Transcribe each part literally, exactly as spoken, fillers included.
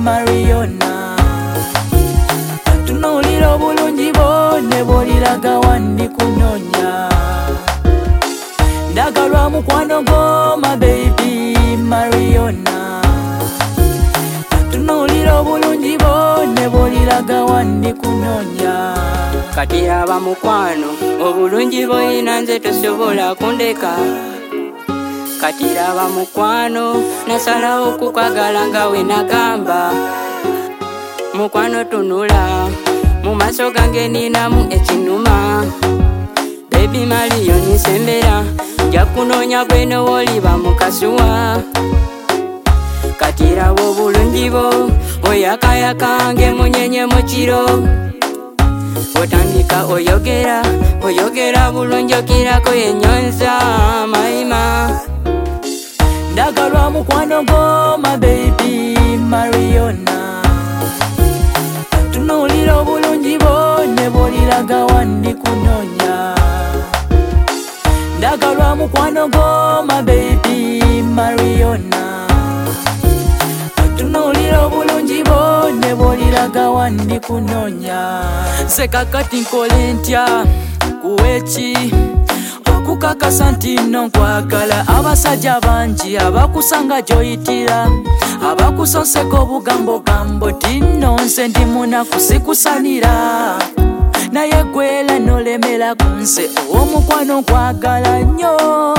Mariona tunulira obulungi bwo ne bw'oliraga wandi kunonya ndagalwa mukwano gwo my baby Mariona tunulira obulungi bwo ne bw'oliraga wandi kunonya kati aba mukwano obulungi bwo ina nze tosobola kundeka kati aba mukwano nasalawo okukwagala nga we nagamba mukwano tunula mu maaso gange ninamu ekinuma baby Mariona sembera nja kunoonya gwe n'oliba mukasuwa kati raba obulungi bwo oyakayakange munyenye mu kiro otandika oyogera oyogera bulungi okirako yenyonza mayima ndagalwa mukwano gwo my baby Mariona tunulira obulungi bwo ne bw'oliraga wandi kunonya ndagalwa mukwano gwo my baby Mariona tunulira obulungi bwo ne bw'oliraga wandi kunonya nze kakati nkole ntya kuweki okukakasa nti nno nkwagala abasajja bangi abakusanga gy'oyitira abakusonseko obugambogambo ti nno nze ndi munaku sikusanira naye gwera nolemera ku nze ow'omukwano nkwagala nnyo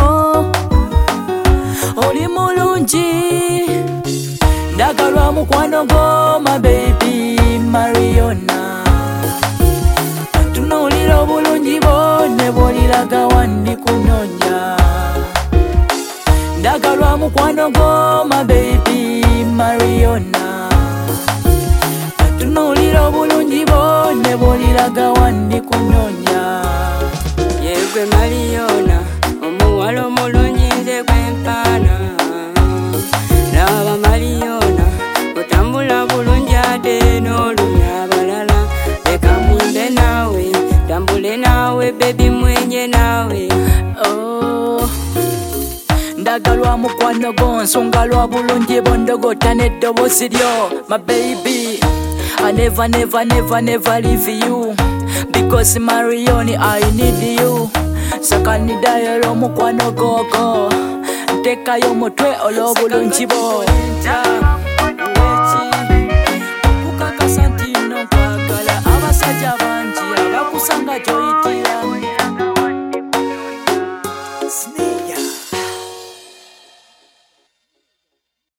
oli mulungi ndagalwa mukwano gwo my baby Mariona tunulira obulungi bwo ne bw'oliraga wandi kunonya ndagalwa mukwano gwo my baby Mariona tunulira obulungi bwo ne bw'oliraga wandi kunonya yegwe Mariona omuwala omulungi nze gwempaana laba Mariona otambula bulungi ate n'olumya abalala leka mwimbe naawe tambule naawe baby mwenye naawe oh. ndagalwa mukwano gwo nsonga lwa bulungi bondogota n'eddoboozi lyo my baby I never never never never leave you because Mariona I need you sakanidayo lw'omukwano gogo ntekayo mutwe olw'obulungi bwo